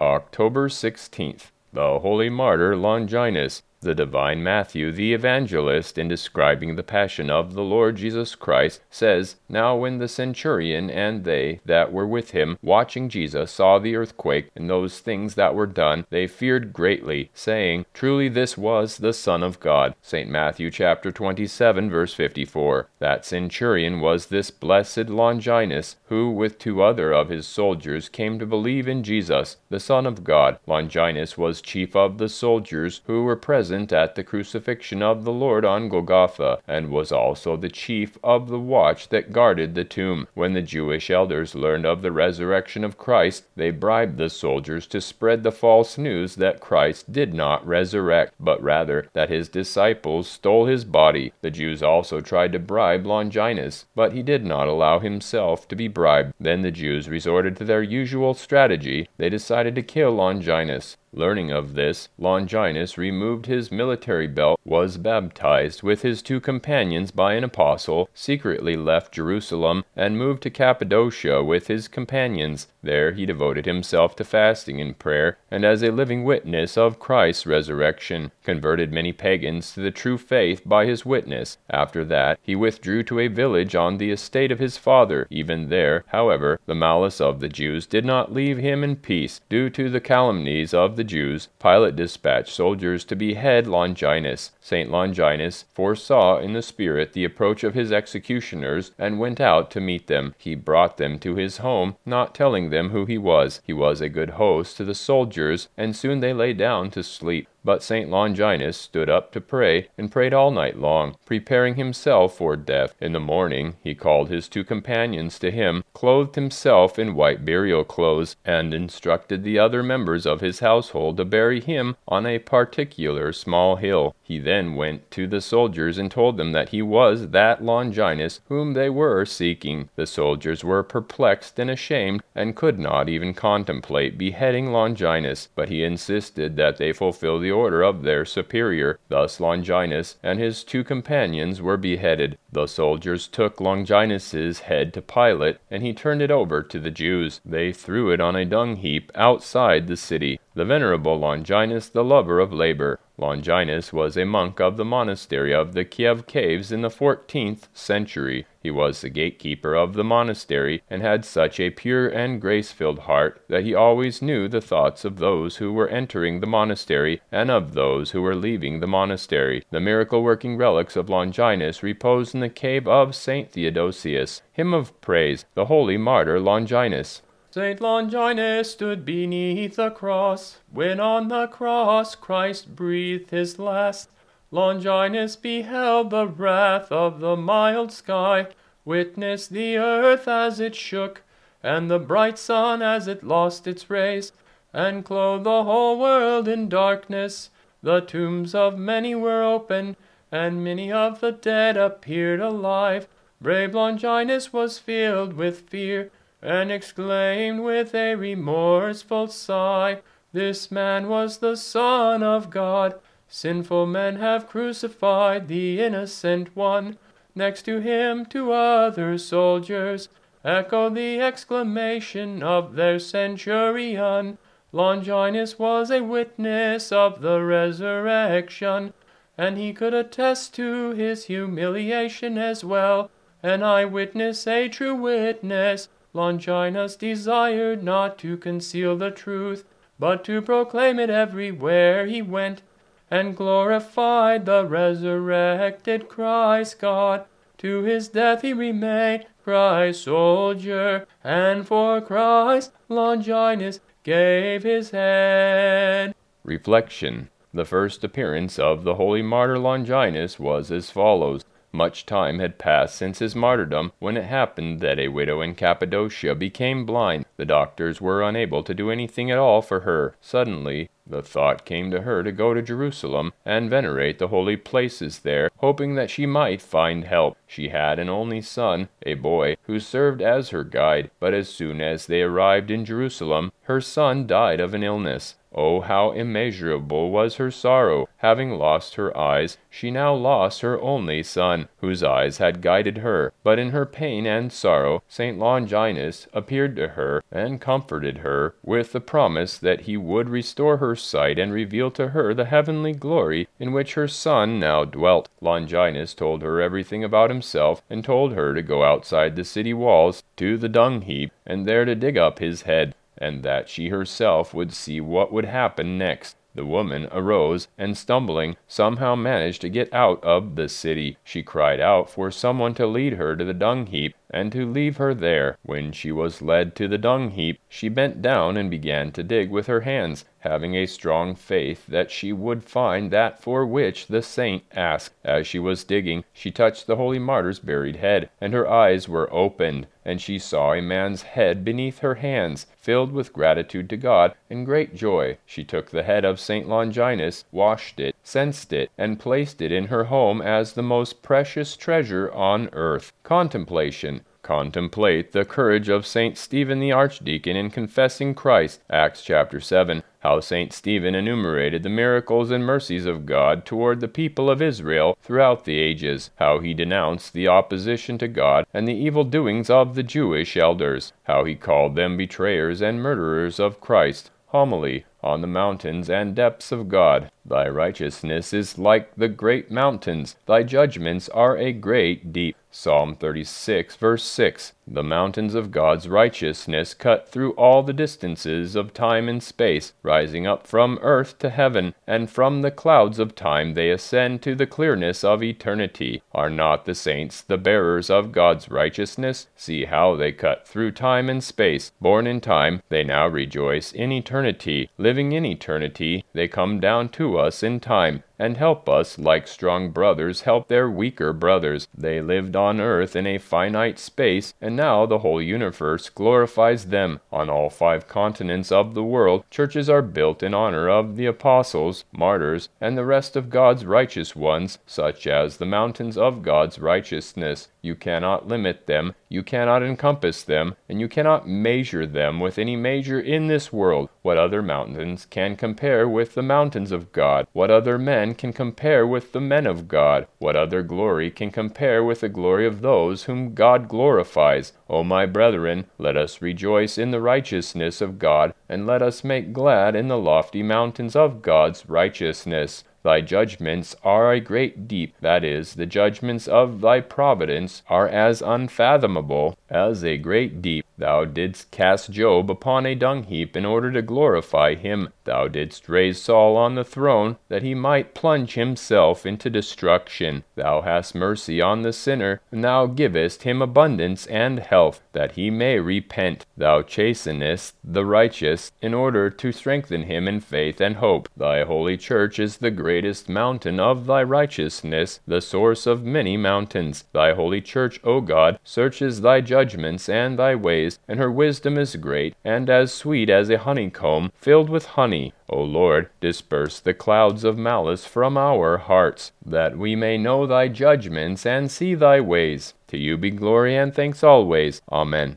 October 16th. The Holy Martyr Longinus. The divine Matthew the Evangelist, in describing the passion of the Lord Jesus Christ, says, "Now when the centurion and they that were with him, watching Jesus, saw the earthquake, and those things that were done, they feared greatly, saying, Truly this was the Son of God." St. Matthew chapter 27, verse 54. That centurion was this blessed Longinus, who with 2 other of his soldiers came to believe in Jesus, the Son of God. Longinus was chief of the soldiers who were present at the crucifixion of the Lord on Golgotha, and was also the chief of the watch that guarded the tomb. When the Jewish elders learned of the resurrection of Christ, they bribed the soldiers to spread the false news that Christ did not resurrect, but rather that his disciples stole his body. The Jews also tried to bribe Longinus, but he did not allow himself to be bribed. Then the Jews resorted to their usual strategy. They decided to kill Longinus. Learning of this, Longinus removed his military belt, was baptized with his 2 companions by an apostle, secretly left Jerusalem, and moved to Cappadocia with his companions. There he devoted himself to fasting and prayer, and as a living witness of Christ's resurrection, converted many pagans to the true faith by his witness. After that, he withdrew to a village on the estate of his father. Even there, however, the malice of the Jews did not leave him in peace. Due to the calumnies of the Jews, Pilate dispatched soldiers to behead Longinus. St. Longinus foresaw in the spirit the approach of his executioners, and went out to meet them. He brought them to his home, not telling them who he was. He was a good host to the soldiers, and soon they lay down to sleep. But St. Longinus stood up to pray, and prayed all night long, preparing himself for death. In the morning he called his 2 companions to him, clothed himself in white burial clothes, and instructed the other members of his household to bury him on a particular small hill. He then went to the soldiers and told them that he was that Longinus whom they were seeking. The soldiers were perplexed and ashamed, and could not even contemplate beheading Longinus, but he insisted that they fulfill the order of their superior. Thus Longinus and his 2 companions were beheaded. The soldiers took Longinus's head to Pilate, and he turned it over to the Jews. They threw it on a dung heap outside the city. The venerable Longinus, the lover of labor. Longinus was a monk of the monastery of the Kiev Caves in the 14th century. He was the gatekeeper of the monastery, and had such a pure and grace-filled heart that he always knew the thoughts of those who were entering the monastery, and of those who were leaving the monastery. The miracle-working relics of Longinus repose in the cave of St. Theodosius. Hymn of Praise, the Holy Martyr Longinus. St. Longinus stood beneath the cross, when on the cross Christ breathed his last. Longinus beheld the wrath of the mild sky, witnessed the earth as it shook, and the bright sun as it lost its rays, and clothed the whole world in darkness. The tombs of many were open, and many of the dead appeared alive. Brave Longinus was filled with fear, and exclaimed with a remorseful sigh, "This man was the Son of God. Sinful men have crucified the innocent one." Next to him 2 other soldiers echoed the exclamation of their centurion. Longinus was a witness of the resurrection, and he could attest to his humiliation as well. An eyewitness, a true witness. Longinus desired not to conceal the truth, but to proclaim it everywhere he went, and glorified the resurrected Christ God. To his death he remained Christ's soldier, and for Christ Longinus gave his head. Reflection. The first appearance of the holy martyr Longinus was as follows. Much time had passed since his martyrdom, when it happened that a widow in Cappadocia became blind. The doctors were unable to do anything at all for her. Suddenly, the thought came to her to go to Jerusalem and venerate the holy places there, hoping that she might find help. She had an only son, a boy, who served as her guide, but as soon as they arrived in Jerusalem, her son died of an illness. Oh, how immeasurable was her sorrow! Having lost her eyes, she now lost her only son, whose eyes had guided her. But in her pain and sorrow, St. Longinus appeared to her and comforted her with the promise that he would restore her sight and reveal to her the heavenly glory in which her son now dwelt. Longinus told her everything about himself, and told her to go outside the city walls to the dung heap, and there to dig up his head, and that she herself would see what would happen next. The woman arose, and stumbling, somehow managed to get out of the city. She cried out for someone to lead her to the dung heap, and to leave her there. When she was led to the dung heap, she bent down and began to dig with her hands, having a strong faith that she would find that for which the saint asked. As she was digging, she touched the holy martyr's buried head, and her eyes were opened, and she saw a man's head beneath her hands. Filled with gratitude to God and great joy, she took the head of St. Longinus, washed it, censed it, and placed it in her home as the most precious treasure on earth. Contemplation. Contemplate the courage of St. Stephen the Archdeacon in confessing Christ. Acts chapter 7. How St. Stephen enumerated the miracles and mercies of God toward the people of Israel throughout the ages. How he denounced the opposition to God and the evil doings of the Jewish elders. How he called them betrayers and murderers of Christ. Homily on the mountains and depths of God. Thy righteousness is like the great mountains. Thy judgments are a great deep. Psalm 36, verse 6. The mountains of God's righteousness cut through all the distances of time and space, rising up from earth to heaven, and from the clouds of time they ascend to the clearness of eternity. Are not the saints the bearers of God's righteousness? See how they cut through time and space. Born in time, they now rejoice in eternity. Living in eternity, they come down to us in time, and help us like strong brothers help their weaker brothers. They lived on earth in a finite space, and now the whole universe glorifies them. On all 5 continents of the world, churches are built in honor of the apostles, martyrs, and the rest of God's righteous ones, such as the mountains of God's righteousness. You cannot limit them, you cannot encompass them, and you cannot measure them with any measure in this world. What other mountains can compare with the mountains of God? What other men can compare with the men of God? What other glory can compare with the glory of those whom God glorifies? O my brethren, let us rejoice in the righteousness of God, and let us make glad in the lofty mountains of God's righteousness. Thy judgments are a great deep, that is, the judgments of thy providence are as unfathomable as a great deep. Thou didst cast Job upon a dung heap in order to glorify him. Thou didst raise Saul on the throne, that he might plunge himself into destruction. Thou hast mercy on the sinner, and thou givest him abundance and health, that he may repent. Thou chastenest the righteous, in order to strengthen him in faith and hope. Thy holy church is the greatest mountain of thy righteousness, the source of many mountains. Thy holy church, O God, searches thy judgments and thy ways, and her wisdom is great, and as sweet as a honeycomb filled with honey. O Lord, disperse the clouds of malice from our hearts, that we may know thy judgments and see thy ways. To you be glory and thanks always. Amen.